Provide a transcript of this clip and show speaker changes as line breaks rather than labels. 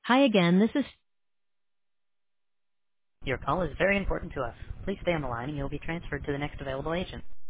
Hi again, this is...
Your call is very important to us. Please stay on the line and you'll be transferred to the next available agent.